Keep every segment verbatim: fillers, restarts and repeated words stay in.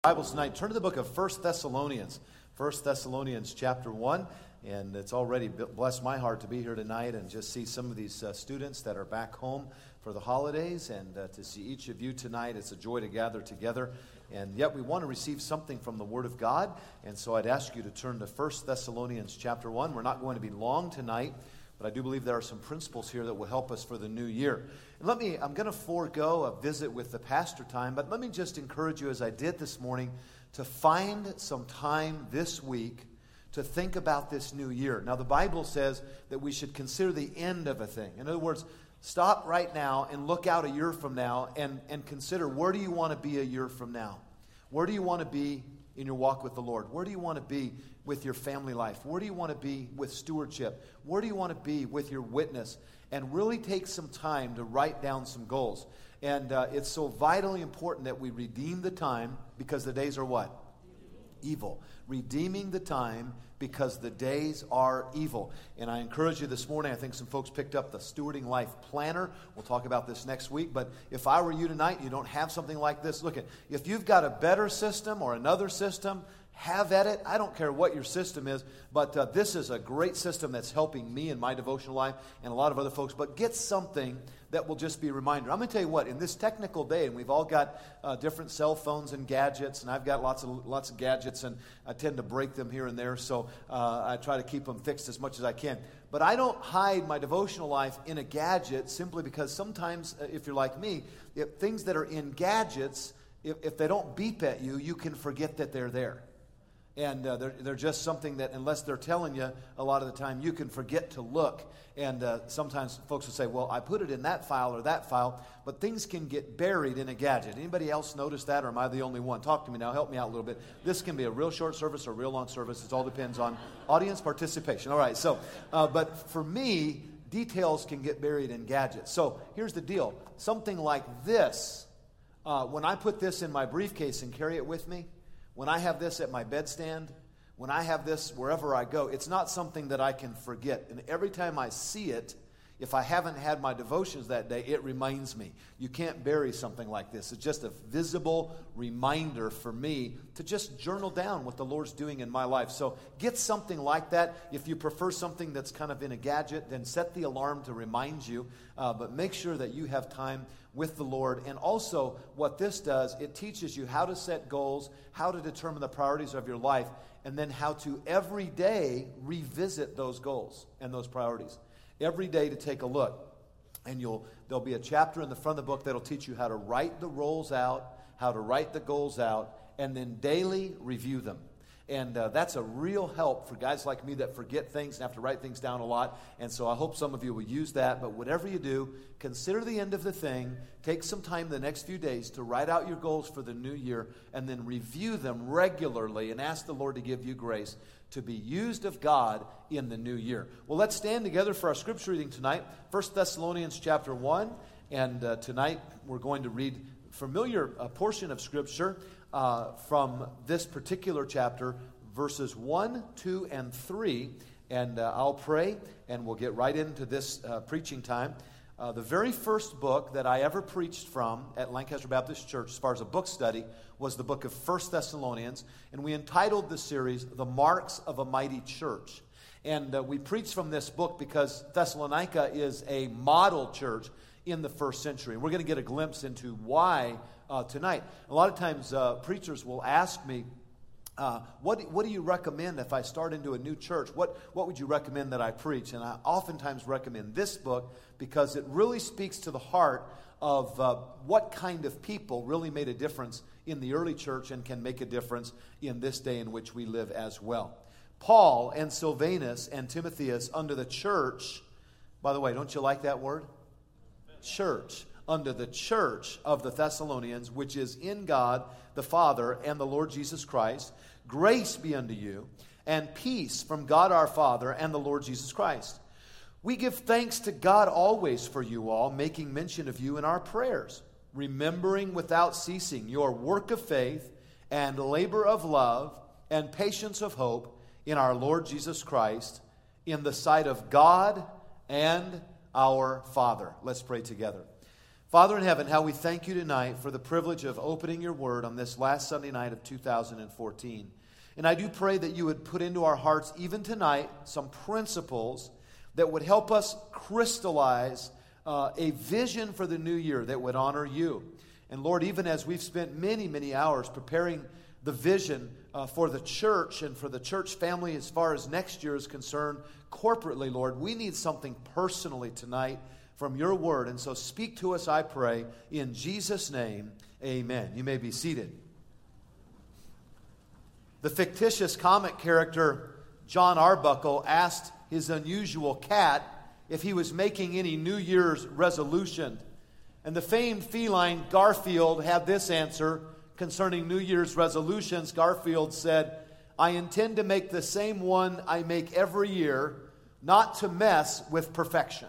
Bibles tonight, turn to the book of First Thessalonians. First Thessalonians chapter one, and it's already blessed my heart to be here tonight and just see some of these uh, students that are back home for the holidays, and uh, to see each of you tonight. It's a joy to gather together, and yet we want to receive something from the Word of God, and so I'd ask you to turn to First Thessalonians chapter one. We're not going to be long tonight, but I do believe there are some principles here that will help us for the new year. And let me, I'm going to forego a visit with the pastor time, but let me just encourage you, as I did this morning, to find some time this week to think about this new year. Now, the Bible says that we should consider the end of a thing. In other words, stop right now and look out a year from now and, and consider, where do you want to be a year from now? Where do you want to be in your walk with the Lord? Where do you want to be with your family life? Where do you want to be with stewardship? Where do you want to be with your witness? And really take some time to write down some goals. And uh, it's so vitally important that we redeem the time, because the days are what? Evil. Redeeming the time because the days are evil. And I encourage you this morning, I think some folks picked up the Stewarding Life Planner. We'll talk about this next week. But if I were you tonight, you don't have something like this. Look, at if you've got a better system or another system, have at it. I don't care what your system is, but uh, this is a great system that's helping me in my devotional life and a lot of other folks. But get something that will just be a reminder. I'm going to tell you what, in this technical day, and we've all got uh, different cell phones and gadgets, and I've got lots of lots of gadgets, and I tend to break them here and there, so uh, I try to keep them fixed as much as I can. But I don't hide my devotional life in a gadget simply because sometimes, uh, if you're like me, if things that are in gadgets, if, if they don't beep at you, you can forget that they're there. And uh, they're, they're just something that, unless they're telling you a lot of the time, you can forget to look. And uh, sometimes folks will say, well, I put it in that file or that file, but things can get buried in a gadget. Anybody else notice that, or am I the only one? Talk to me now. Help me out a little bit. This can be a real short service or a real long service. It all depends on audience participation. All right, so, uh, but for me, details can get buried in gadgets. So here's the deal. Something like this, uh, when I put this in my briefcase and carry it with me, when I have this at my bedstand, when I have this wherever I go, it's not something that I can forget. And every time I see it, if I haven't had my devotions that day, it reminds me. You can't bury something like this. It's just a visible reminder for me to just journal down what the Lord's doing in my life. So get something like that. If you prefer something that's kind of in a gadget, then set the alarm to remind you. Uh, but make sure that you have time with the Lord. And also, what this does, it teaches you how to set goals, how to determine the priorities of your life, and then how to every day revisit those goals and those priorities. Every day to take a look. And you'll there'll be a chapter in the front of the book that'll teach you how to write the roles out, how to write the goals out, and then daily review them. And uh, that's a real help for guys like me that forget things and have to write things down a lot. And so I hope some of you will use that. But whatever you do, consider the end of the thing. Take some time the next few days to write out your goals for the new year, and then review them regularly and ask the Lord to give you grace to be used of God in the new year. Well, let's stand together for our scripture reading tonight. First Thessalonians chapter one. And uh, tonight we're going to read a familiar uh, portion of scripture Uh, from this particular chapter, verses one, two, and three. And uh, I'll pray, and we'll get right into this uh, preaching time. Uh, the very first book that I ever preached from at Lancaster Baptist Church, as far as a book study, was the book of First Thessalonians. And we entitled the series, The Marks of a Mighty Church. And uh, we preached from this book because Thessalonica is a model church in the first century. And we're going to get a glimpse into why uh, tonight. A lot of times uh, preachers will ask me, uh, what, what do you recommend if I start into a new church? What, what would you recommend that I preach? And I oftentimes recommend this book because it really speaks to the heart of uh, what kind of people really made a difference in the early church and can make a difference in this day in which we live as well. Paul and Silvanus and Timotheus under the church, by the way, don't you like that word? Church, under the church of the Thessalonians, which is in God the Father and the Lord Jesus Christ, grace be unto you, and peace from God our Father and the Lord Jesus Christ. We give thanks to God always for you all, making mention of you in our prayers, remembering without ceasing your work of faith and labor of love and patience of hope in our Lord Jesus Christ, in the sight of God and our Father. Let's pray together. Father in heaven, how we thank you tonight for the privilege of opening your word on this last Sunday night of two thousand fourteen. And I do pray that you would put into our hearts, even tonight, some principles that would help us crystallize uh, a vision for the new year that would honor you. And Lord, even as we've spent many, many hours preparing the vision uh, for the church and for the church family as far as next year is concerned, corporately, Lord, we need something personally tonight from your word. And so speak to us, I pray, in Jesus' name, amen. You may be seated. The fictitious comic character John Arbuckle asked his unusual cat if he was making any New Year's resolution. And the famed feline Garfield had this answer concerning New Year's resolutions. Garfield said, "I intend to make the same one I make every year, not to mess with perfection."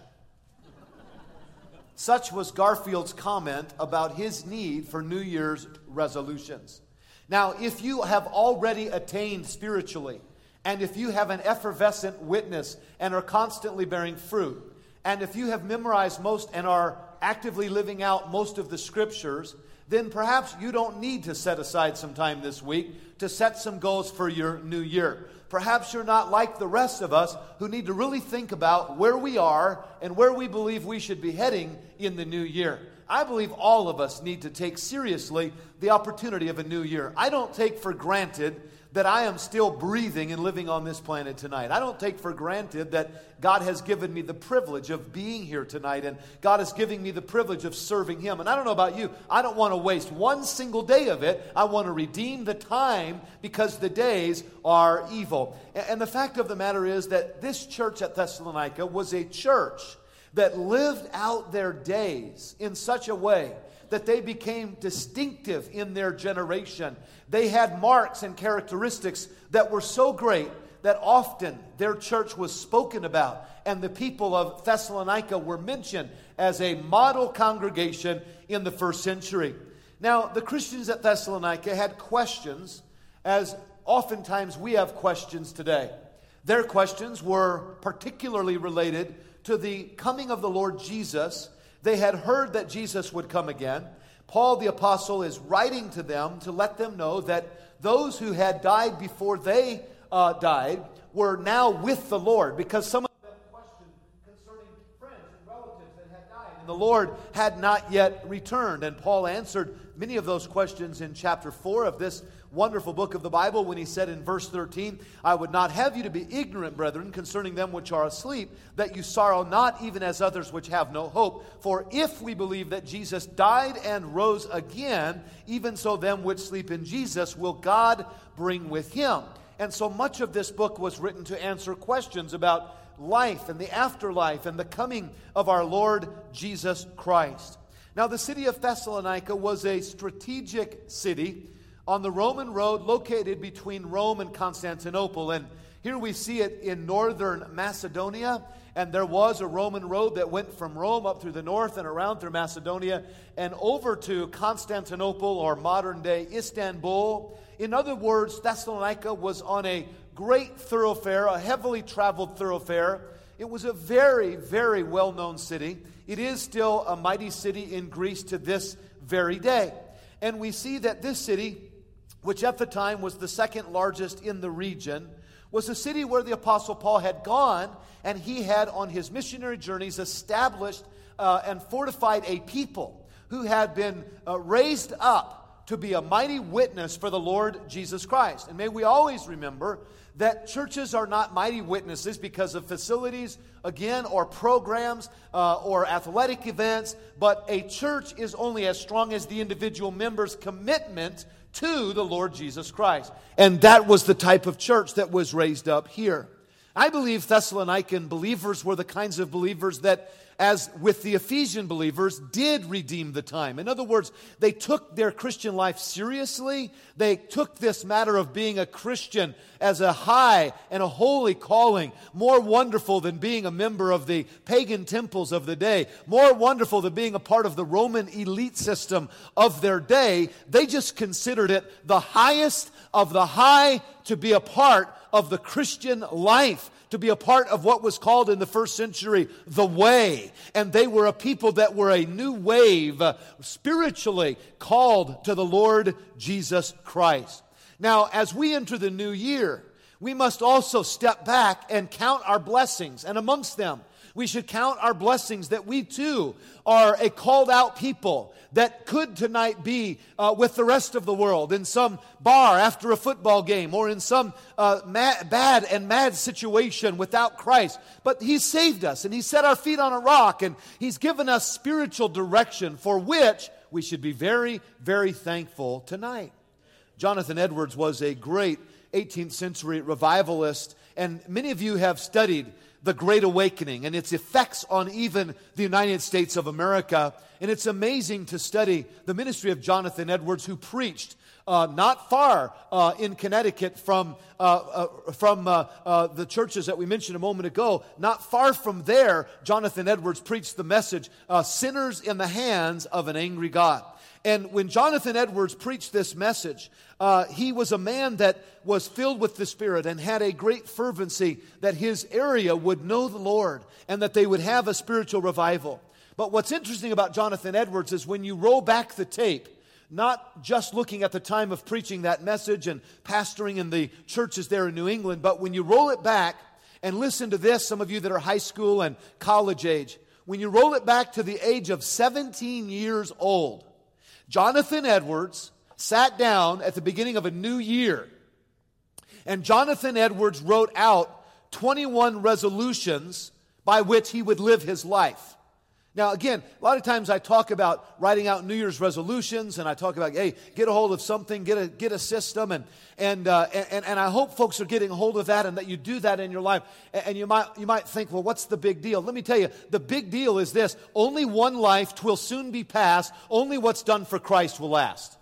Such was Garfield's comment about his need for New Year's resolutions. Now, if you have already attained spiritually, and if you have an effervescent witness and are constantly bearing fruit, and if you have memorized most and are actively living out most of the scriptures, then perhaps you don't need to set aside some time this week to set some goals for your new year. Perhaps you're not like the rest of us who need to really think about where we are and where we believe we should be heading in the new year. I believe all of us need to take seriously the opportunity of a new year. I don't take for granted that I am still breathing and living on this planet tonight. I don't take for granted that God has given me the privilege of being here tonight, and God is giving me the privilege of serving Him. And I don't know about you, I don't want to waste one single day of it. I want to redeem the time because the days are evil. And the fact of the matter is that this church at Thessalonica was a church that lived out their days in such a way that they became distinctive in their generation. They had marks and characteristics that were so great that often their church was spoken about, and the people of Thessalonica were mentioned as a model congregation in the first century. Now, the Christians at Thessalonica had questions, as oftentimes we have questions today. Their questions were particularly related to the coming of the Lord Jesus. They had heard that Jesus would come again. Paul the apostle is writing to them to let them know that those who had died before they uh, died were now with the Lord, because some of them questioned concerning friends and relatives that had died, and the Lord had not yet returned. And Paul answered many of those questions in chapter four of this wonderful book of the Bible when he said in verse thirteen, "I would not have you to be ignorant, brethren, concerning them which are asleep, that you sorrow not even as others which have no hope. For if we believe that Jesus died and rose again, even so them which sleep in Jesus will God bring with Him." And so much of this book was written to answer questions about life and the afterlife and the coming of our Lord Jesus Christ. Now, the city of Thessalonica was a strategic city on the Roman road located between Rome and Constantinople. And here we see it in northern Macedonia. And there was a Roman road that went from Rome up through the north and around through Macedonia and over to Constantinople, or modern-day Istanbul. In other words, Thessalonica was on a great thoroughfare, a heavily traveled thoroughfare. It was a very, very well-known city. It is still a mighty city in Greece to this very day. And we see that this city, which at the time was the second largest in the region, was a city where the Apostle Paul had gone, and he had on his missionary journeys established uh, and fortified a people who had been uh, raised up to be a mighty witness for the Lord Jesus Christ. And may we always remember that churches are not mighty witnesses because of facilities, again, or programs, uh, or athletic events, but a church is only as strong as the individual member's commitment to the Lord Jesus Christ. And that was the type of church that was raised up here. I believe Thessalonican believers were the kinds of believers that, as with the Ephesian believers, did redeem the time. In other words, they took their Christian life seriously. They took this matter of being a Christian as a high and a holy calling, more wonderful than being a member of the pagan temples of the day, more wonderful than being a part of the Roman elite system of their day. They just considered it the highest of the high to be a part of the Christian life, to be a part of what was called in the first century the Way. And they were a people that were a new wave, uh, spiritually called to the Lord Jesus Christ. Now, as we enter the new year, we must also step back and count our blessings. And amongst them, we should count our blessings that we too are a called out people that could tonight be uh, with the rest of the world in some bar after a football game or in some uh, mad, bad and mad situation without Christ. But He's saved us and He set our feet on a rock and He's given us spiritual direction for which we should be very, very thankful tonight. Jonathan Edwards was a great eighteenth century revivalist, and many of you have studied the Great Awakening and its effects on even the United States of America. And it's amazing to study the ministry of Jonathan Edwards, who preached uh, not far uh, in Connecticut from uh, uh, from uh, uh, the churches that we mentioned a moment ago. Not far from there, Jonathan Edwards preached the message, uh, sinners in the hands of an angry God. And when Jonathan Edwards preached this message, uh, he was a man that was filled with the Spirit and had a great fervency that his area would know the Lord and that they would have a spiritual revival. But what's interesting about Jonathan Edwards is when you roll back the tape, not just looking at the time of preaching that message and pastoring in the churches there in New England, but when you roll it back and listen to this, some of you that are high school and college age, when you roll it back to the age of seventeen years old, Jonathan Edwards sat down at the beginning of a new year, and Jonathan Edwards wrote out twenty-one resolutions by which he would live his life. Now, again, a lot of times I talk about writing out New Year's resolutions, and I talk about, hey, get a hold of something, get a get a system, and and uh, and and I hope folks are getting a hold of that, and that you do that in your life. And you might you might think, well, what's the big deal? Let me tell you, the big deal is this: only one life twill soon be past. Only what's done for Christ will last.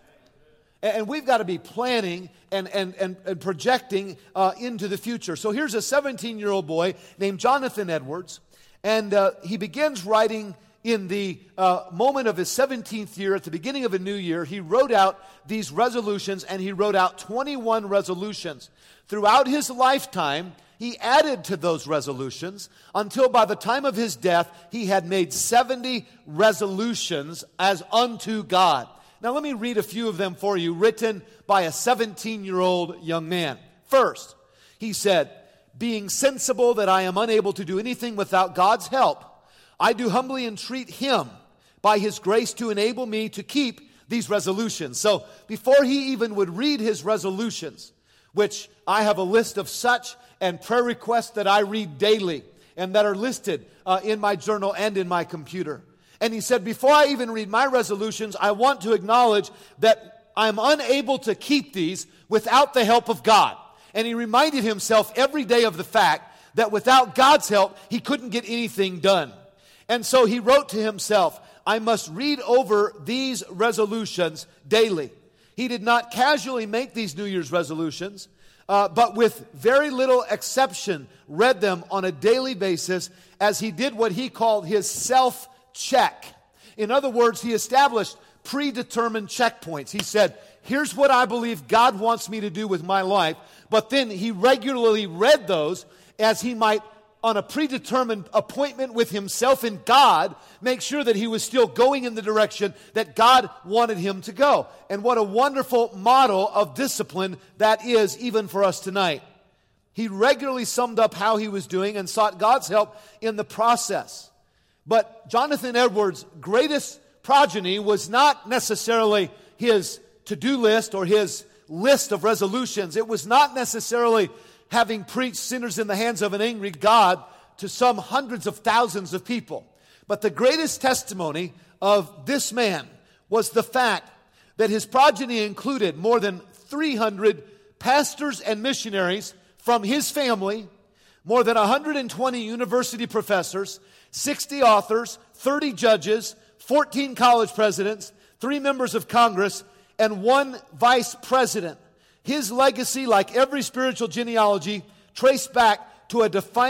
And we've got to be planning and and and, and projecting uh, into the future. So here's a seventeen-year-old boy named Jonathan Edwards. And uh, he begins writing in the uh, moment of his seventeenth year, at the beginning of a new year. He wrote out these resolutions, and he wrote out twenty-one resolutions. Throughout his lifetime, he added to those resolutions until by the time of his death, he had made seventy resolutions as unto God. Now let me read a few of them for you, written by a seventeen-year-old young man. First, he said, being sensible that I am unable to do anything without God's help, I do humbly entreat Him by His grace to enable me to keep these resolutions. So before he even would read his resolutions, which I have a list of such and prayer requests that I read daily and that are listed uh, in my journal and in my computer. And he said, before I even read my resolutions, I want to acknowledge that I'm unable to keep these without the help of God. And he reminded himself every day of the fact that without God's help, he couldn't get anything done. And so he wrote to himself, I must read over these resolutions daily. He did not casually make these New Year's resolutions, uh, but with very little exception, read them on a daily basis as he did what he called his self-check. In other words, he established predetermined checkpoints. He said, here's what I believe God wants me to do with my life. But then he regularly read those as he might, on a predetermined appointment with himself and God, make sure that he was still going in the direction that God wanted him to go. And what a wonderful model of discipline that is, even for us tonight. He regularly summed up how he was doing and sought God's help in the process. But Jonathan Edwards' greatest progeny was not necessarily his to-do list or his list of resolutions. It was not necessarily having preached sinners in the hands of an angry God to some hundreds of thousands of people. But the greatest testimony of this man was the fact that his progeny included more than three hundred pastors and missionaries from his family, more than one hundred twenty university professors, sixty authors, thirty judges, fourteen college presidents, three members of Congress, and one vice president. His legacy, like every spiritual genealogy, traced back to a defining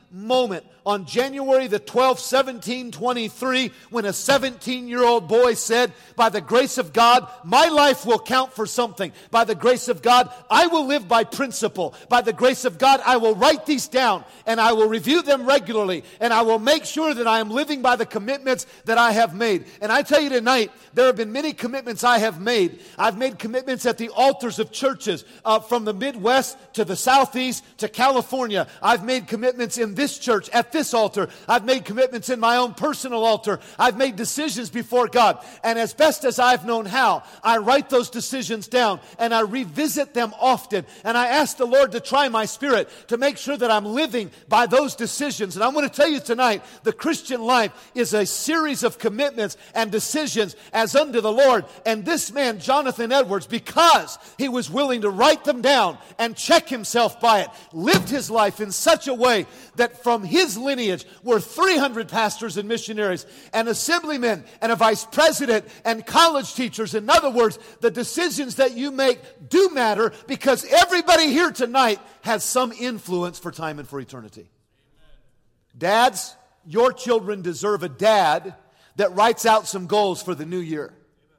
moment on January the twelfth, seventeen twenty-three, when a seventeen-year-old boy said, by the grace of God, my life will count for something. By the grace of God, I will live by principle. By the grace of God, I will write these down and I will review them regularly and I will make sure that I am living by the commitments that I have made. And I tell you tonight, there have been many commitments I have made. I've made commitments at the altars of churches uh, from the Midwest to the Southeast to California. I've made commitments in this church, at this altar. I've made commitments in my own personal altar. I've made decisions before God. And as best as I've known how, I write those decisions down and I revisit them often. And I ask the Lord to try my spirit to make sure that I'm living by those decisions. And I'm going to tell you tonight, the Christian life is a series of commitments and decisions as unto the Lord. And this man, Jonathan Edwards, because he was willing to write them down and check himself by it, lived his life in such a way that from his lineage were three hundred pastors and missionaries and assemblymen and a vice president and college teachers. In other words, the decisions that you make do matter because everybody here tonight has some influence for time and for eternity. Dads, your children deserve a dad that writes out some goals for the new year.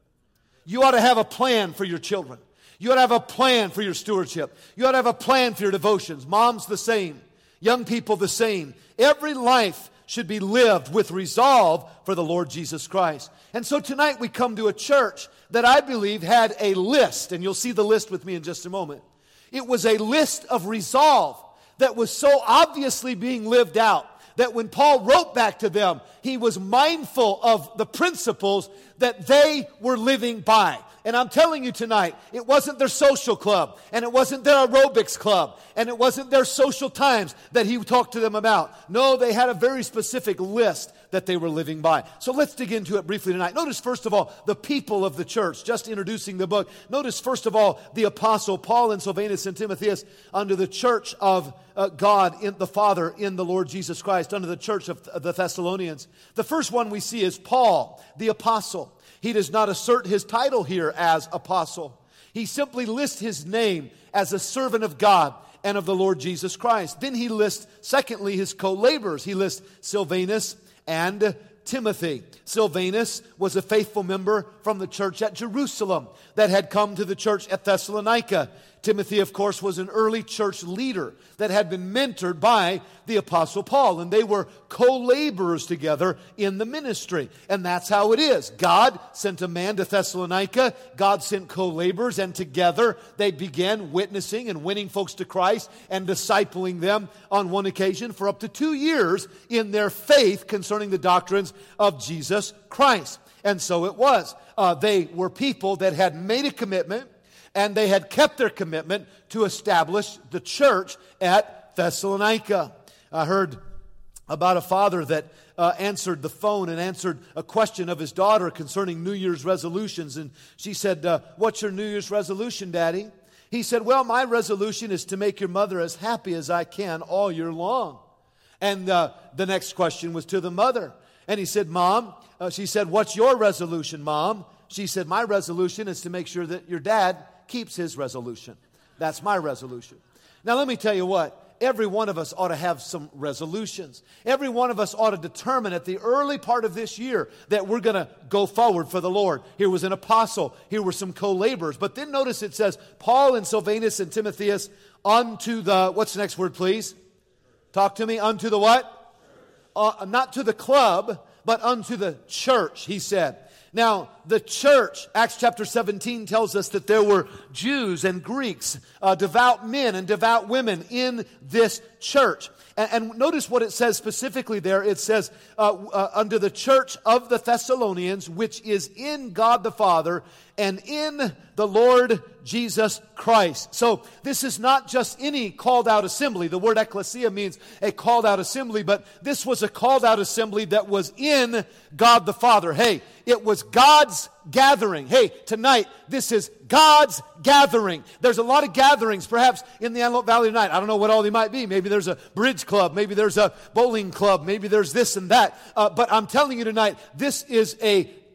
You ought to have a plan for your children. You ought to have a plan for your stewardship. You ought to have a plan for your devotions. Moms, the same. Young people, the same. Every life should be lived with resolve for the Lord Jesus Christ. And so tonight we come to a church that I believe had a list, and you'll see the list with me in just a moment. It was a list of resolve that was so obviously being lived out that when Paul wrote back to them, he was mindful of the principles that they were living by. And I'm telling you tonight, it wasn't their social club, and it wasn't their aerobics club, and it wasn't their social times that he talked to them about. No, they had a very specific list that they were living by. So let's dig into it briefly tonight. Notice, first of all, the people of the church, just introducing the book. Notice, first of all, the apostle Paul and Silvanus and Timotheus under the church of uh, God, in the Father, in the Lord Jesus Christ, under the church of the Thessalonians. The first one we see is Paul, the apostle. He does not assert his title here as apostle. He simply lists his name as a servant of God and of the Lord Jesus Christ. Then he lists, secondly, his co-laborers. He lists Silvanus and Timothy. Silvanus was a faithful member from the church at Jerusalem that had come to the church at Thessalonica. Timothy, of course, was an early church leader that had been mentored by the Apostle Paul. And they were co-laborers together in the ministry. And that's how it is. God sent a man to Thessalonica. God sent co-laborers. And together they began witnessing and winning folks to Christ and discipling them on one occasion for up to two years in their faith concerning the doctrines of Jesus Christ. And so it was. Uh, they were people that had made a commitment, and they had kept their commitment to establish the church at Thessalonica. I heard about a father that uh, answered the phone and answered a question of his daughter concerning New Year's resolutions. And she said, uh, what's your New Year's resolution, Daddy? He said, well, my resolution is to make your mother as happy as I can all year long. And uh, the next question was to the mother. And he said, Mom, uh, she said, what's your resolution, Mom? She said, my resolution is to make sure that your dad keeps his resolution. That's my resolution. Now, let me tell you what. Every one of us ought to have some resolutions. Every one of us ought to determine at the early part of this year that we're going to go forward for the Lord. Here was an apostle. Here were some co-laborers. But then notice it says, Paul and Silvanus and Timotheus unto the, what's the next word, please? Talk to me. Unto the what? Uh, not to the club, but unto the church, he said. Now, the church, Acts chapter seventeen tells us that there were Jews and Greeks, uh, devout men and devout women in this church. And, and notice what it says specifically there. It says, uh, uh, under the church of the Thessalonians, which is in God the Father and in the Lord Jesus Christ. So this is not just any called out assembly. The word ecclesia means a called out assembly, but this was a called out assembly that was in God the Father. Hey, it was God's gathering. Hey, tonight, this is God's gathering. There's a lot of gatherings, perhaps, in the Antelope Valley tonight. I don't know what all they might be. Maybe there's a bridge club. Maybe there's a bowling club. Maybe there's this and that. Uh, but I'm telling you tonight, this is a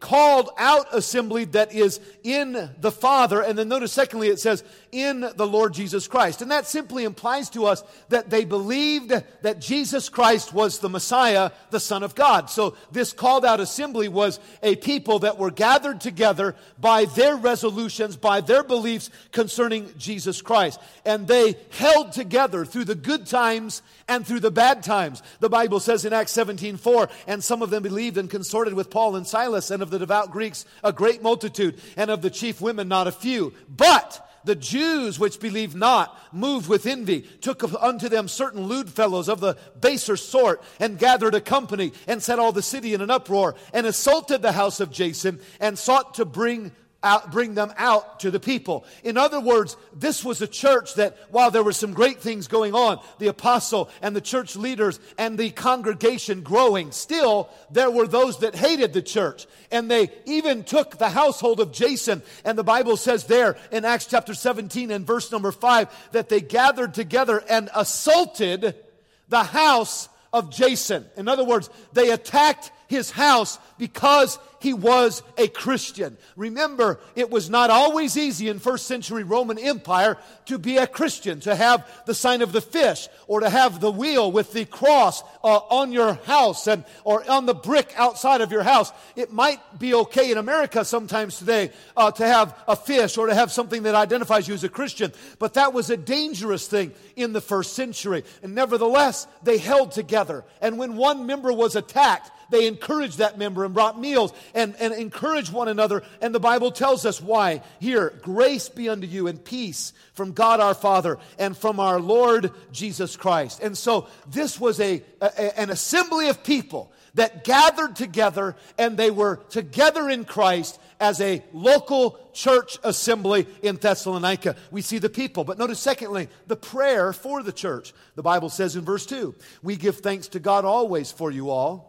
called out assembly that is in the Father. And then notice secondly, it says, in the Lord Jesus Christ. And that simply implies to us that they believed that Jesus Christ was the Messiah, the Son of God. So this called out assembly was a people that were gathered together by their resolutions, by their beliefs concerning Jesus Christ. And they held together through the good times and through the bad times. The Bible says in Acts seventeen four, and some of them believed and consorted with Paul and Silas, and of the devout Greeks a great multitude, and of the chief women not a few. But the Jews which believed not, moved with envy, took unto them certain lewd fellows of the baser sort, and gathered a company, and set all the city in an uproar, and assaulted the house of Jason, and sought to bring out, bring them out to the people. In other words, this was a church that, while there were some great things going on, the apostle and the church leaders and the congregation growing, still there were those that hated the church. And they even took the household of Jason. And the Bible says there in Acts chapter seventeen and verse number five, that they gathered together and assaulted the house of Jason. In other words, they attacked his house because he was a Christian. Remember, it was not always easy in first century Roman Empire to be a Christian, to have the sign of the fish, or to have the wheel with the cross uh, on your house, and or on the brick outside of your house. It might be okay in America sometimes today uh, to have a fish or to have something that identifies you as a Christian, but that was a dangerous thing in the first century. And nevertheless, they held together. And when one member was attacked, they encouraged that member and brought meals and, and encouraged one another. And the Bible tells us why. Here, grace be unto you and peace from God our Father and from our Lord Jesus Christ. And so this was a, a an assembly of people that gathered together, and they were together in Christ as a local church assembly in Thessalonica. We see the people. But notice secondly, the prayer for the church. The Bible says in verse two, we give thanks to God always for you all,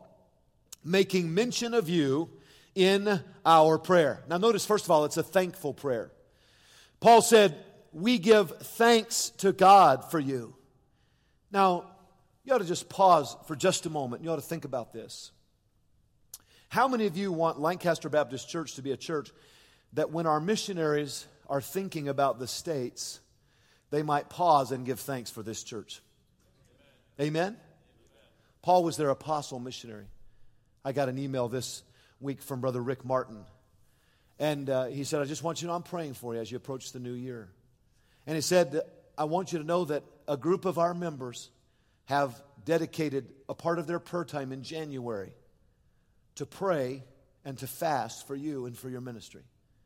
making mention of you in our prayer. Now notice, first of all, it's a thankful prayer. Paul said, we give thanks to God for you. Now, you ought to just pause for just a moment. You ought to think about this. How many of you want Lancaster Baptist Church to be a church that when our missionaries are thinking about the States, they might pause and give thanks for this church? Amen? Amen? Amen. Paul was their apostle missionary. I got an email this week from Brother Rick Martin. And uh, he said, I just want you to know I'm praying for you as you approach the new year. And he said, I want you to know that a group of our members have dedicated a part of their prayer time in January to pray and to fast for you and for your ministry.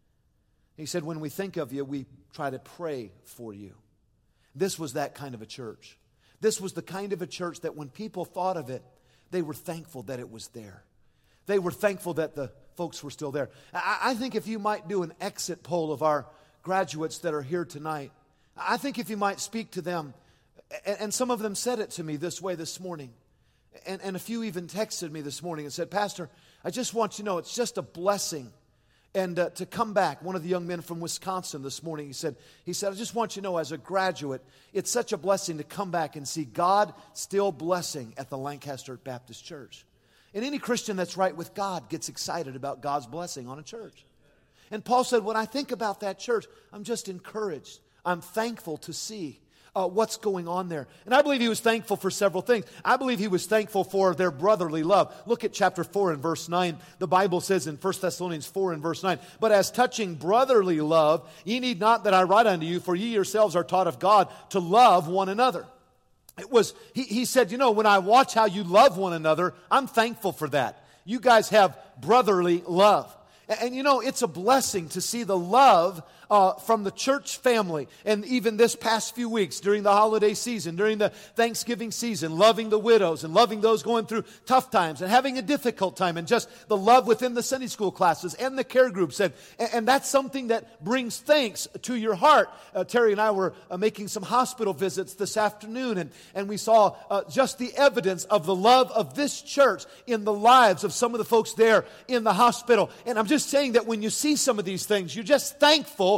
He said, when we think of you, we try to pray for you. This was that kind of a church. This was the kind of a church that when people thought of it, they were thankful that it was there. They were thankful that the folks were still there. I, I think if you might do an exit poll of our graduates that are here tonight, I think if you might speak to them, and, and some of them said it to me this way this morning, and, and a few even texted me this morning and said, Pastor, I just want you to know it's just a blessing. And uh, to come back, one of the young men from Wisconsin this morning, he said, he said, I just want you to know as a graduate, it's such a blessing to come back and see God still blessing at the Lancaster Baptist Church. And any Christian that's right with God gets excited about God's blessing on a church. And Paul said, when I think about that church, I'm just encouraged. I'm thankful to see Uh, what's going on there. And I believe he was thankful for several things. I believe he was thankful for their brotherly love. Look at chapter four and verse nine. The Bible says in First Thessalonians four and verse nine, but as touching brotherly love, ye need not that I write unto you, for ye yourselves are taught of God to love one another. It was, he, he said, you know, when I watch how you love one another, I'm thankful for that. You guys have brotherly love. And, and you know, it's a blessing to see the love Uh, from the church family, and even this past few weeks during the holiday season, during the Thanksgiving season, loving the widows and loving those going through tough times and having a difficult time, and just the love within the Sunday school classes and the care groups. And, and that's something that brings thanks to your heart. Uh, Terry and I were uh, making some hospital visits this afternoon, and, and we saw uh, just the evidence of the love of this church in the lives of some of the folks there in the hospital. And I'm just saying that when you see some of these things, you're just thankful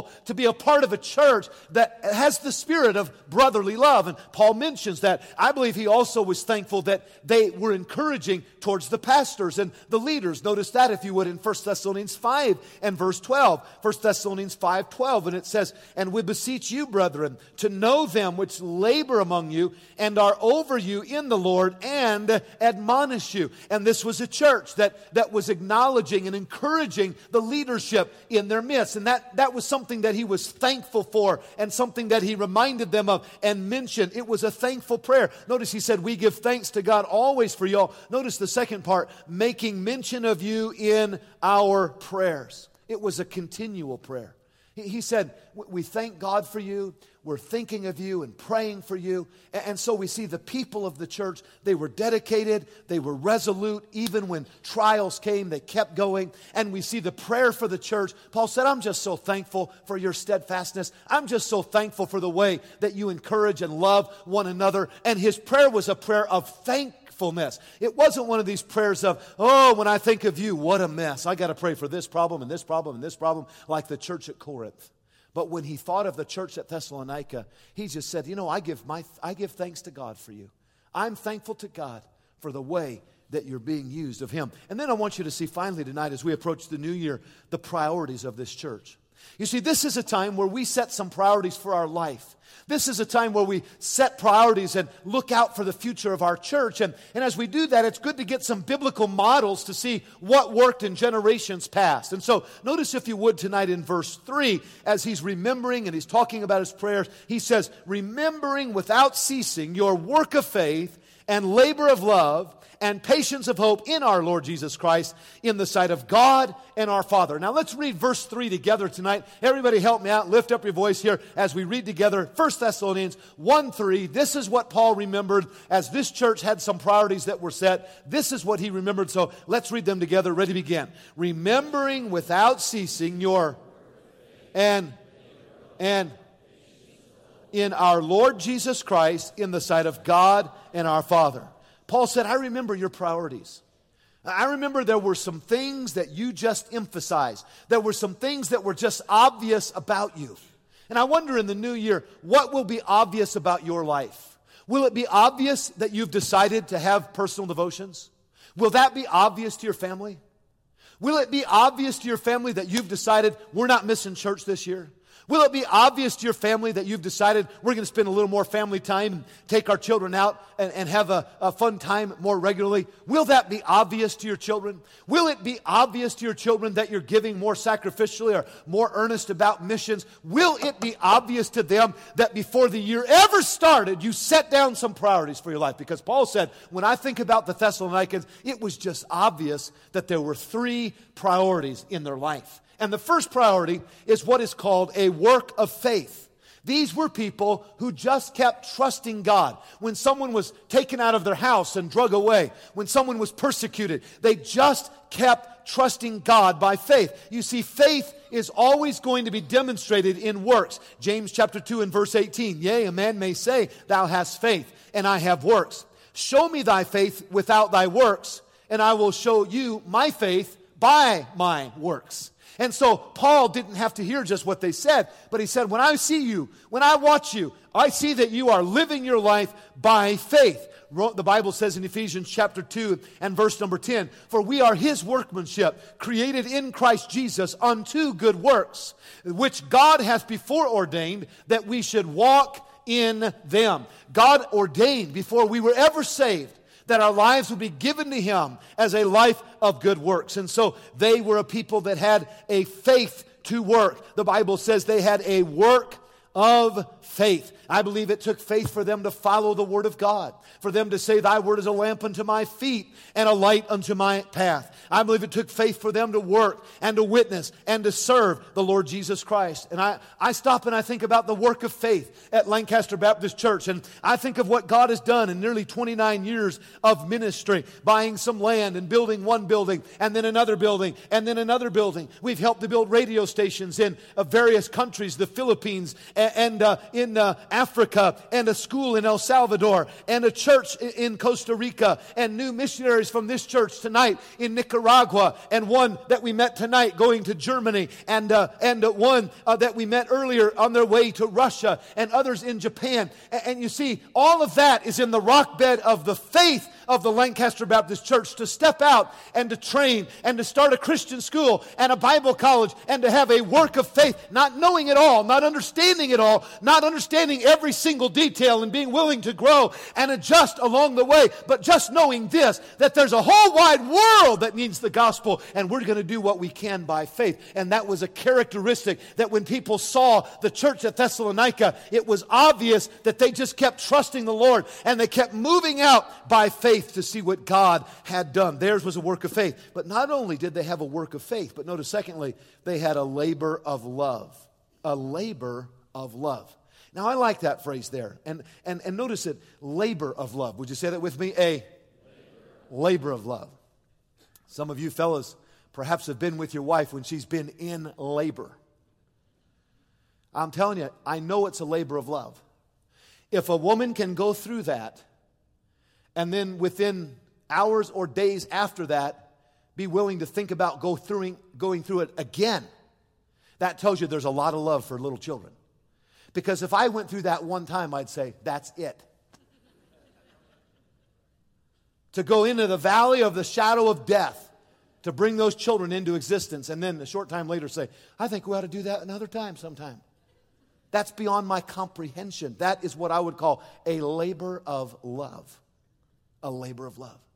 thankful to be a part of a church that has the spirit of brotherly love. And Paul mentions that. I believe he also was thankful that they were encouraging towards the pastors and the leaders. Notice that, if you would, in First Thessalonians five and verse twelve. First Thessalonians five twelve, and it says, "And we beseech you, brethren, to know them which labor among you and are over you in the Lord and admonish you." And this was a church that, that was acknowledging and encouraging the leadership in their midst. And that, that was something that he was thankful for and something that he reminded them of and mentioned. It was a thankful prayer. Notice he said, "We give thanks to God always for y'all." Notice the second part, "making mention of you in our prayers." It was a continual prayer. He, he said, "We thank God for you. We're thinking of you and praying for you." And so we see the people of the church, they were dedicated, they were resolute. Even when trials came, they kept going. And we see the prayer for the church. Paul said, "I'm just so thankful for your steadfastness. I'm just so thankful for the way that you encourage and love one another." And his prayer was a prayer of thankfulness. It wasn't one of these prayers of, "Oh, when I think of you, what a mess. I got to pray for this problem and this problem and this problem," like the church at Corinth. But when he thought of the church at Thessalonica, he just said, "You know, I give my I give thanks to God for you. I'm thankful to God for the way that you're being used of him." And then I want you to see finally tonight, as we approach the new year, the priorities of this church. You see, this is a time where we set some priorities for our life. This is a time where we set priorities and look out for the future of our church. And, and as we do that, it's good to get some biblical models to see what worked in generations past. And so notice, if you would, tonight in verse three, as he's remembering and he's talking about his prayers, he says, "Remembering without ceasing your work of faith and labor of love and patience of hope in our Lord Jesus Christ in the sight of God and our Father." Now let's read verse three together tonight. Everybody help me out. Lift up your voice here as we read together First Thessalonians one three. This is what Paul remembered as this church had some priorities that were set. This is what he remembered. So let's read them together. Ready to begin. "Remembering without ceasing your and and in our Lord Jesus Christ in the sight of God and our Father." Paul said, "I remember your priorities. I remember there were some things that you just emphasized. There were some things that were just obvious about you. And I wonder in the new year, what will be obvious about your life? Will it be obvious that you've decided to have personal devotions? Will that be obvious to your family? Will it be obvious to your family that you've decided we're not missing church this year? Will it be obvious to your family that you've decided we're going to spend a little more family time and take our children out and, and have a, a fun time more regularly? Will that be obvious to your children? Will it be obvious to your children that you're giving more sacrificially or more earnest about missions? Will it be obvious to them that before the year ever started, you set down some priorities for your life? Because Paul said, when I think about the Thessalonians, it was just obvious that there were three priorities in their life. And the first priority is what is called a work of faith. These were people who just kept trusting God. When someone was taken out of their house and drug away, when someone was persecuted, they just kept trusting God by faith. You see, faith is always going to be demonstrated in works. James chapter two and verse eighteen, "Yea, a man may say, thou hast faith, and I have works. Show me thy faith without thy works, and I will show you my faith by my works." And so Paul didn't have to hear just what they said, but he said, when I see you, when I watch you, I see that you are living your life by faith. The Bible says in Ephesians chapter two and verse number ten, "For we are his workmanship, created in Christ Jesus unto good works, which God hath before ordained that we should walk in them." God ordained before we were ever saved that our lives would be given to him as a life of good works. And so they were a people that had a faith to work. The Bible says they had a work of faith. I believe it took faith for them to follow the Word of God, for them to say, "Thy word is a lamp unto my feet and a light unto my path." I believe it took faith for them to work and to witness and to serve the Lord Jesus Christ. And I, I stop and I think about the work of faith at Lancaster Baptist Church, and I think of what God has done in nearly twenty-nine years of ministry, buying some land and building one building and then another building and then another building. We've helped to build radio stations in uh, various countries, the Philippines and, and uh, in uh, Africa, and a school in El Salvador, and a church in, in Costa Rica, and new missionaries from this church tonight in Nicaragua, and one that we met tonight going to Germany, and uh, and uh, one uh, that we met earlier on their way to Russia, and others in Japan. And, and you see, all of that is in the rock bed of the faith of the Lancaster Baptist Church to step out and to train and to start a Christian school and a Bible college and to have a work of faith, not knowing it all, not understanding it all, not understanding every single detail, and being willing to grow and adjust along the way, but just knowing this, that there's a whole wide world that needs the gospel, and we're going to do what we can by faith. And that was a characteristic that when people saw the church at Thessalonica, it was obvious that they just kept trusting the Lord, and they kept moving out by faith to see what God had done. Theirs was a work of faith. But not only did they have a work of faith, but notice secondly, they had a labor of love. A labor of love. Now I like that phrase there. And and, and notice it, labor of love. Would you say that with me? A labor. labor of love. Some of you fellas perhaps have been with your wife when she's been in labor. I'm telling you, I know it's a labor of love. If a woman can go through that, and then within hours or days after that, be willing to think about go through, going through it again, that tells you there's a lot of love for little children. Because if I went through that one time, I'd say, that's it. To go into the valley of the shadow of death, to bring those children into existence, and then a short time later say, I think we ought to do that another time sometime. That's beyond my comprehension. That is what I would call a labor of love. A labor of love.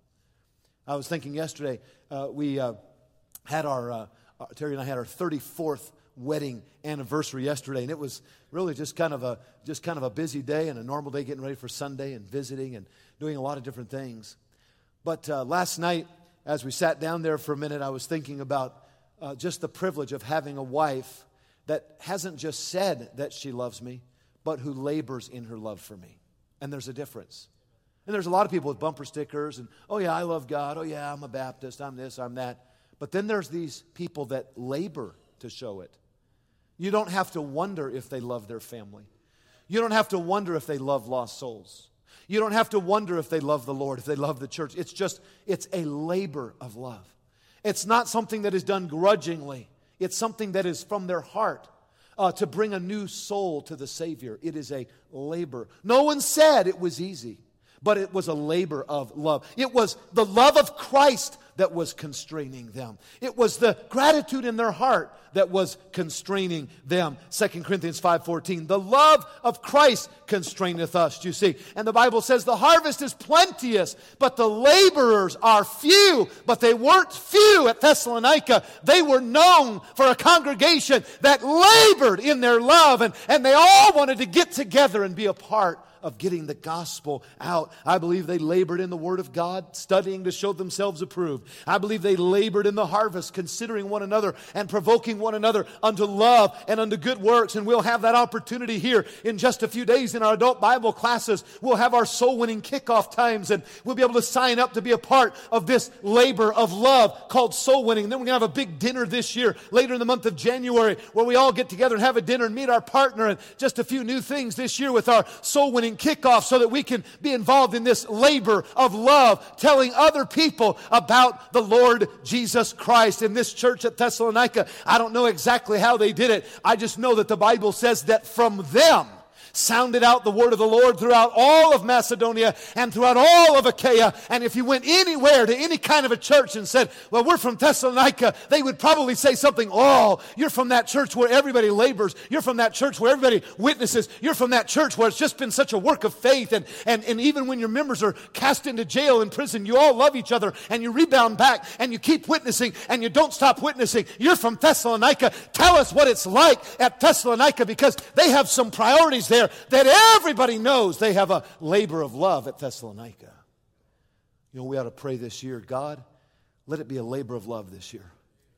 I was thinking yesterday, uh, we uh, had our, uh, Terry and I had our thirty-fourth wedding anniversary yesterday, and it was really just kind of a just kind of a busy day and a normal day, getting ready for Sunday and visiting and doing a lot of different things. But uh, last night, as we sat down there for a minute, I was thinking about uh, just the privilege of having a wife that hasn't just said that she loves me, but who labors in her love for me. And there's a difference. And there's a lot of people with bumper stickers and, oh yeah, I love God. Oh yeah, I'm a Baptist. I'm this, I'm that. But then there's these people that labor to show it. You don't have to wonder if they love their family. You don't have to wonder if they love lost souls. You don't have to wonder if they love the Lord, if they love the church. It's just, it's a labor of love. It's not something that is done grudgingly. It's something that is from their heart uh, to bring a new soul to the Savior. It is a labor. No one said it was easy. But it was a labor of love. It was the love of Christ that was constraining them. It was the gratitude in their heart that was constraining them. Second Corinthians five fourteen, the love of Christ constraineth us, you see. And the Bible says the harvest is plenteous, but the laborers are few. But they weren't few at Thessalonica. They were known for a congregation that labored in their love, and, and they all wanted to get together and be a part of getting the gospel out. I believe they labored in the Word of God, studying to show themselves approved. I believe they labored in the harvest, considering one another and provoking one another unto love and unto good works. And we'll have that opportunity here in just a few days in our adult Bible classes. We'll have our soul-winning kickoff times, and we'll be able to sign up to be a part of this labor of love called soul winning. And then we're going to have a big dinner this year, later in the month of January, where we all get together and have a dinner and meet our partner, and just a few new things this year with our soul-winning kickoff, so that we can be involved in this labor of love, telling other people about the Lord Jesus Christ. In this church at Thessalonica, I don't know exactly how they did it. I just know that the Bible says that from them sounded out the word of the Lord throughout all of Macedonia and throughout all of Achaia. And if you went anywhere to any kind of a church and said, well, we're from Thessalonica, they would probably say something, oh, you're from that church where everybody labors. You're from that church where everybody witnesses. You're from that church where it's just been such a work of faith. And, and, and even when your members are cast into jail and prison, you all love each other and you rebound back and you keep witnessing and you don't stop witnessing. You're from Thessalonica. Tell us what it's like at Thessalonica, because they have some priorities there that everybody knows. They have a labor of love at Thessalonica. You know, we ought to pray this year, God, let it be a labor of love this year.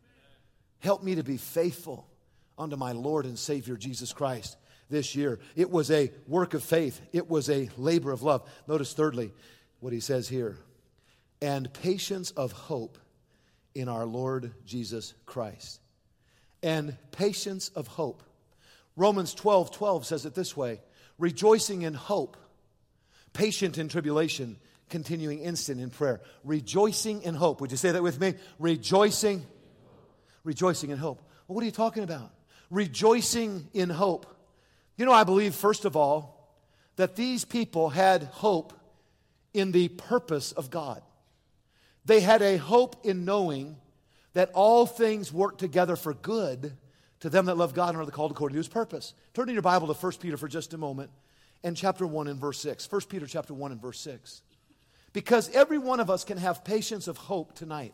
Help me to be faithful unto my Lord and Savior Jesus Christ this year. It was a work of faith. It was a labor of love. Notice thirdly what he says here. And patience of hope in our Lord Jesus Christ. And patience of hope. Romans twelve twelve says it this way. rejoicing in hope, patient in tribulation, continuing instant in prayer. Rejoicing in hope. Would you say that with me? Rejoicing, rejoicing in hope. Well, what are you talking about? Rejoicing in hope. You know, I believe, first of all, that these people had hope in the purpose of God. They had a hope in knowing that all things work together for good to them that love God and are called according to His purpose. Turn in your Bible to First Peter for just a moment, and chapter one and verse six. First Peter chapter one and verse six. Because every one of us can have patience of hope tonight.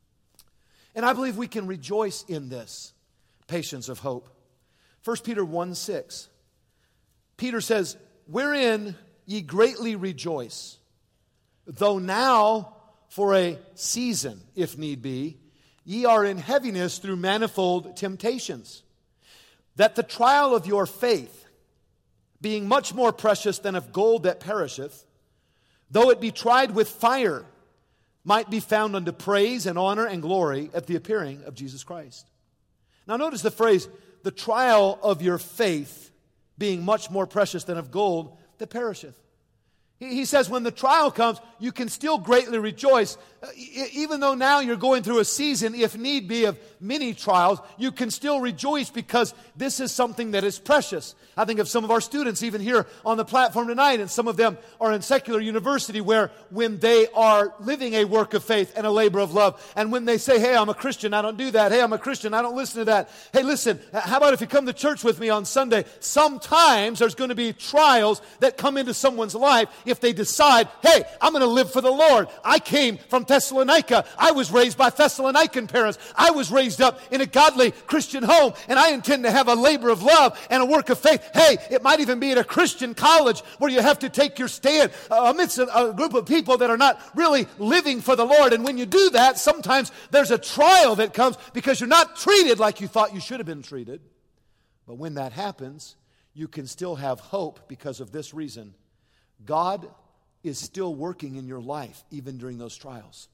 And I believe we can rejoice in this patience of hope. First Peter one six. Peter says, wherein ye greatly rejoice, though now for a season, if need be, ye are in heaviness through manifold temptations, that the trial of your faith, being much more precious than of gold that perisheth, though it be tried with fire, might be found unto praise and honor and glory at the appearing of Jesus Christ. Now notice the phrase, the trial of your faith being much more precious than of gold that perisheth. He, he says when the trial comes, you can still greatly rejoice. Uh, e- even though now you're going through a season, if need be, of many trials, you can still rejoice because this is something that is precious. I think of some of our students even here on the platform tonight, and some of them are in secular university where when they are living a work of faith and a labor of love, and when they say, hey, I'm a Christian, I don't do that. Hey, I'm a Christian, I don't listen to that. Hey, listen, how about if you come to church with me on Sunday? Sometimes there's going to be trials that come into someone's life if they decide, hey, I'm going to live for the Lord. I came from Thessalonica. I was raised by Thessalonican parents. I was raised up in a godly Christian home, and I intend to have a labor of love and a work of faith. Hey, it might even be at a Christian college where you have to take your stand uh, amidst a, a group of people that are not really living for the Lord. And when you do that, sometimes there's a trial that comes because you're not treated like you thought you should have been treated. But when that happens, you can still have hope because of this reason. God is still working in your life even during those trials.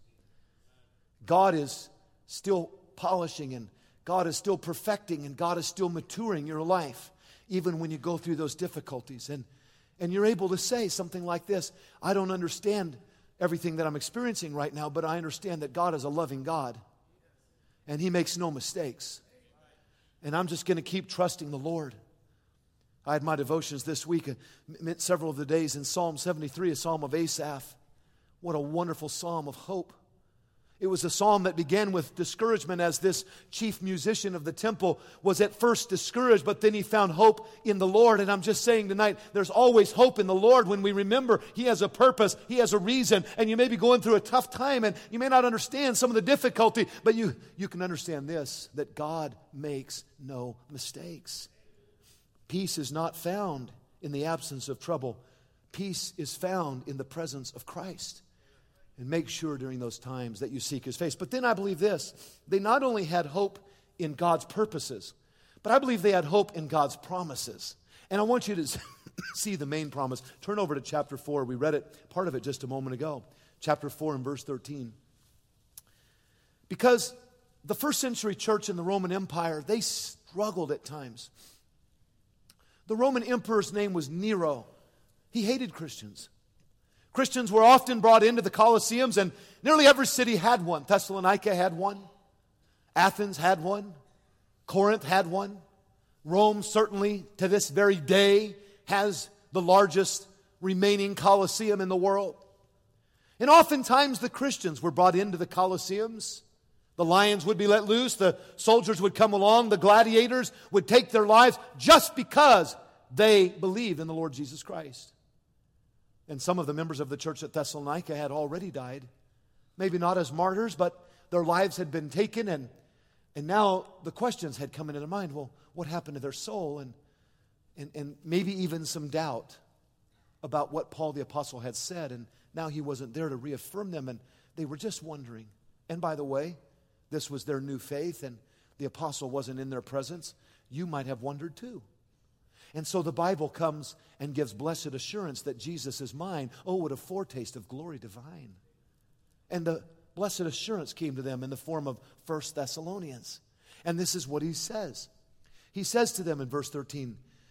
God is still polishing, and God is still perfecting, and God is still maturing your life even when you go through those difficulties. And, and you're able to say something like this, I don't understand everything that I'm experiencing right now, but I understand that God is a loving God and He makes no mistakes. And I'm just going to keep trusting the Lord. I had my devotions this week, uh, several of the days in Psalm seventy-three, a psalm of Asaph. What a wonderful psalm of hope. It was a psalm that began with discouragement as this chief musician of the temple was at first discouraged, but then he found hope in the Lord. And I'm just saying tonight, there's always hope in the Lord when we remember He has a purpose, He has a reason, and you may be going through a tough time and you may not understand some of the difficulty, but you, you can understand this, that God makes no mistakes. Peace is not found in the absence of trouble. Peace is found in the presence of Christ. And make sure during those times that you seek His face. But then I believe this. They not only had hope in God's purposes, but I believe they had hope in God's promises. And I want you to see the main promise. Turn over to chapter four. We read it, part of it just a moment ago. Chapter four and verse thirteen. Because the first century church in the Roman Empire, they struggled at times. The Roman emperor's name was Nero. He hated Christians. Christians were often brought into the Colosseums, and nearly every city had one. Thessalonica had one. Athens had one. Corinth had one. Rome, certainly, to this very day, has the largest remaining Colosseum in the world. And oftentimes the Christians were brought into the Colosseums. The lions would be let loose. The soldiers would come along. The gladiators would take their lives just because they believed in the Lord Jesus Christ. And some of the members of the church at Thessalonica had already died. Maybe not as martyrs, but their lives had been taken. And, and now the questions had come into their mind. Well, what happened to their soul? And, and, and maybe even some doubt about what Paul the Apostle had said. And now he wasn't there to reaffirm them. And they were just wondering. And by the way, this was their new faith, and the apostle wasn't in their presence. You might have wondered too. And so the Bible comes and gives blessed assurance that Jesus is mine. Oh, what a foretaste of glory divine. And the blessed assurance came to them in the form of First Thessalonians. And this is what he says. He says to them in verse thirteen,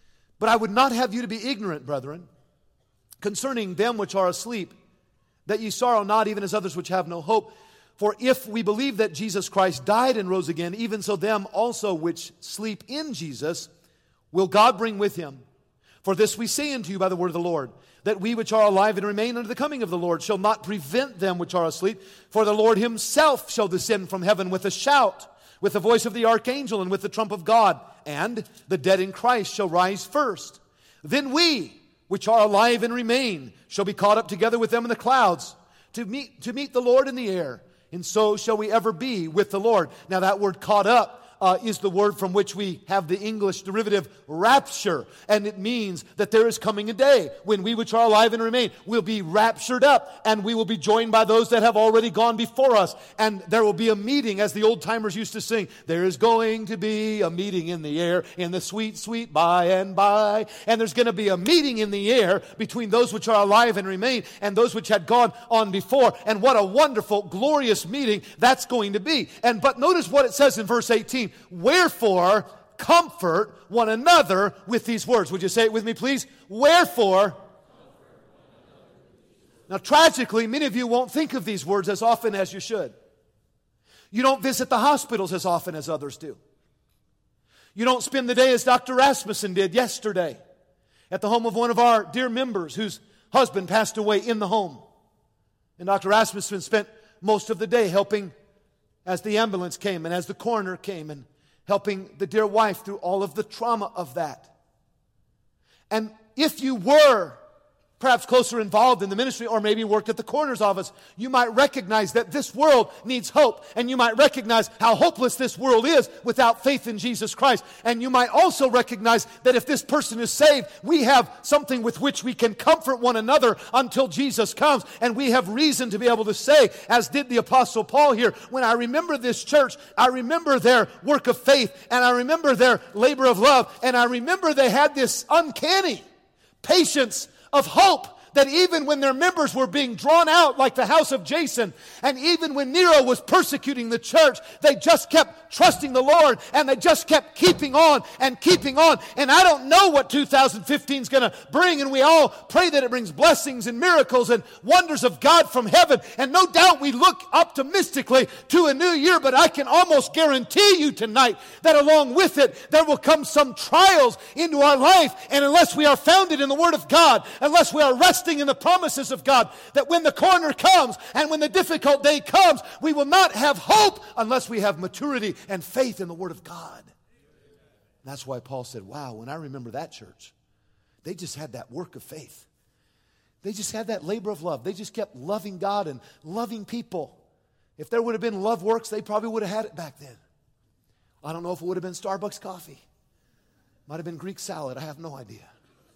But I would not have you to be ignorant, brethren, concerning them which are asleep, that ye sorrow not, even as others which have no hope. For if we believe that Jesus Christ died and rose again, even so them also which sleep in Jesus will God bring with him. For this we say unto you by the word of the Lord, that we which are alive and remain unto the coming of the Lord shall not prevent them which are asleep. For the Lord himself shall descend from heaven with a shout, with the voice of the archangel, and with the trump of God. And the dead in Christ shall rise first. Then we, which are alive and remain, shall be caught up together with them in the clouds, to meet, to meet the Lord in the air. And so shall we ever be with the Lord. Now that word caught up Uh, is the word from which we have the English derivative rapture. And it means that there is coming a day when we which are alive and remain will be raptured up, and we will be joined by those that have already gone before us. And there will be a meeting, as the old timers used to sing, there is going to be a meeting in the air in the sweet, sweet by and by. And there's going to be a meeting in the air between those which are alive and remain and those which had gone on before. And what a wonderful, glorious meeting that's going to be. And but notice what it says in verse eighteen. Wherefore, comfort one another with these words. Would you say it with me, please? Wherefore. Now, tragically, many of you won't think of these words as often as you should. You don't visit the hospitals as often as others do. You don't spend the day as Doctor Rasmussen did yesterday at the home of one of our dear members whose husband passed away in the home. And Doctor Rasmussen spent most of the day helping as the ambulance came and as the coroner came and helping the dear wife through all of the trauma of that. And if you were perhaps closer involved in the ministry or maybe worked at the coroner's office, you might recognize that this world needs hope. And you might recognize how hopeless this world is without faith in Jesus Christ. And you might also recognize that if this person is saved, we have something with which we can comfort one another until Jesus comes. And we have reason to be able to say, as did the Apostle Paul here, when I remember this church, I remember their work of faith, and I remember their labor of love, and I remember they had this uncanny patience of hope, that even when their members were being drawn out like the house of Jason, and even when Nero was persecuting the church, they just kept trusting the Lord, and they just kept keeping on and keeping on. And I don't know what two thousand fifteen is going to bring, and we all pray that it brings blessings and miracles and wonders of God from heaven. And no doubt we look optimistically to a new year, but I can almost guarantee you tonight that along with it, there will come some trials into our life. And unless we are founded in the Word of God, unless we are resting in the promises of God, that when the coroner comes and when the difficult day comes, we will not have hope unless we have maturity and faith in the Word of God. And that's why Paul said, wow, when I remember that church, they just had that work of faith. They just had that labor of love. They just kept loving God and loving people. If there would have been love works, they probably would have had it back then. I don't know if it would have been Starbucks coffee. Might have been Greek salad. I have no idea.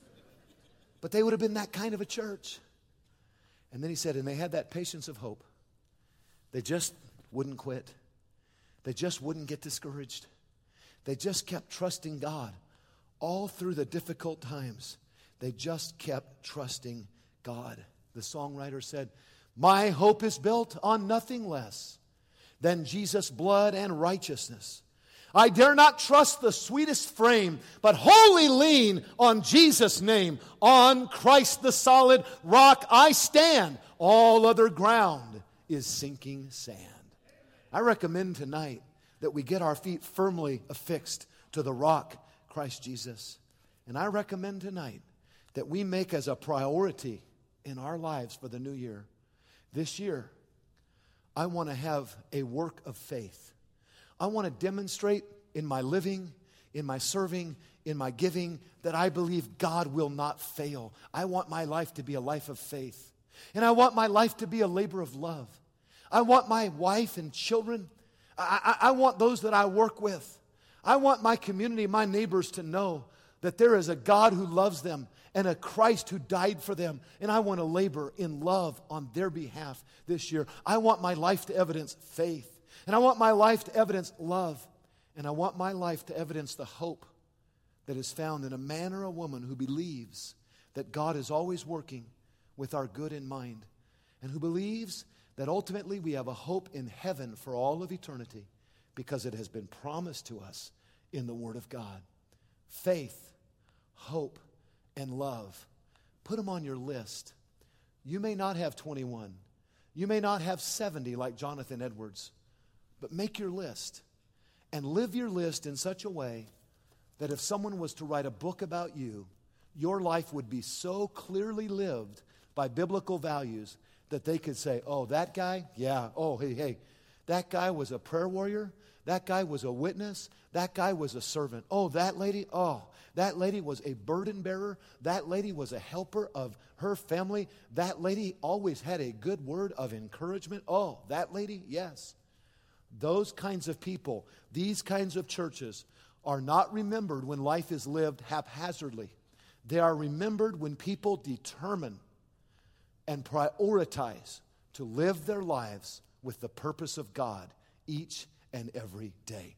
But they would have been that kind of a church. And then he said, and they had that patience of hope. They just wouldn't quit. They just wouldn't get discouraged. They just kept trusting God all through the difficult times. They just kept trusting God. The songwriter said, my hope is built on nothing less than Jesus' blood and righteousness. I dare not trust the sweetest frame, but wholly lean on Jesus' name. On Christ the solid rock I stand. All other ground is sinking sand. I recommend tonight that we get our feet firmly affixed to the rock, Christ Jesus. And I recommend tonight that we make as a priority in our lives for the new year. This year, I want to have a work of faith. I want to demonstrate in my living, in my serving, in my giving, that I believe God will not fail. I want my life to be a life of faith. And I want my life to be a labor of love. I want my wife and children, I, I, I want those that I work with. I want my community, my neighbors to know that there is a God who loves them and a Christ who died for them. And I want to labor in love on their behalf this year. I want my life to evidence faith. And I want my life to evidence love. And I want my life to evidence the hope that is found in a man or a woman who believes that God is always working with our good in mind. And who believes that ultimately we have a hope in heaven for all of eternity because it has been promised to us in the Word of God. Faith, hope, and love. Put them on your list. You may not have twenty-one. You may not have seventy like Jonathan Edwards. But make your list. And live your list in such a way that if someone was to write a book about you, your life would be so clearly lived by biblical values that they could say, oh, that guy, yeah, oh, hey, hey, that guy was a prayer warrior. That guy was a witness. That guy was a servant. Oh, that lady, oh, that lady was a burden bearer. That lady was a helper of her family. That lady always had a good word of encouragement. Oh, that lady, yes. Those kinds of people, these kinds of churches are not remembered when life is lived haphazardly. They are remembered when people determine and prioritize to live their lives with the purpose of God each and every day.